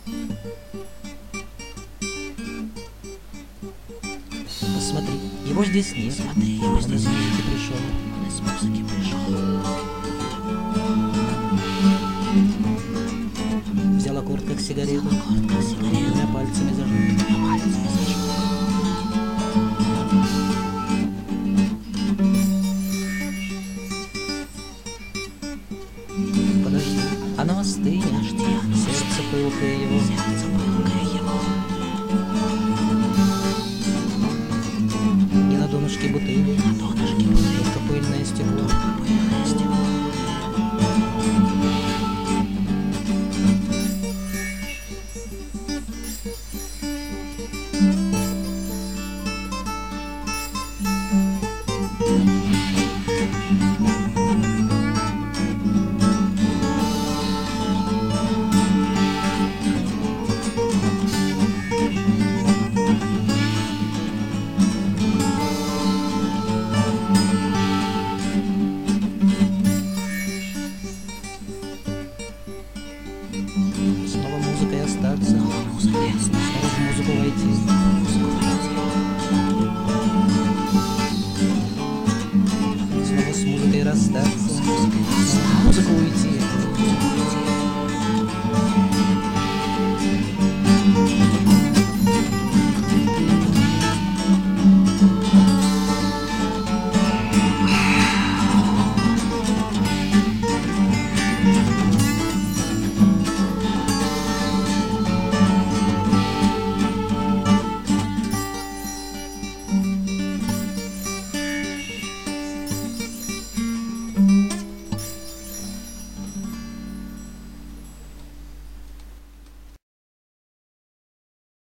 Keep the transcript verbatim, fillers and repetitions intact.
Посмотри, его здесь нет. Смотри, его Он здесь из музыки пришел. Он из музыки пришел. Взял аккорд как сигарету, Аккорд как сигарету. двумя пальцами зажег. Двумя пальцами зажег. Подожди, оно остынет. Подожди, оно Сердце пылкое его. Сердце пылкое его. И на донышке бутыли, На донышке бутыли. только пыльное стекло. Только пыльное стекло. Снова музыкой остаться, Снова музыкой остаться. снова в музыку войти. В музыку войти. Снова с музыкой расстаться, С музыкой снова в музыку уйти. расстаться.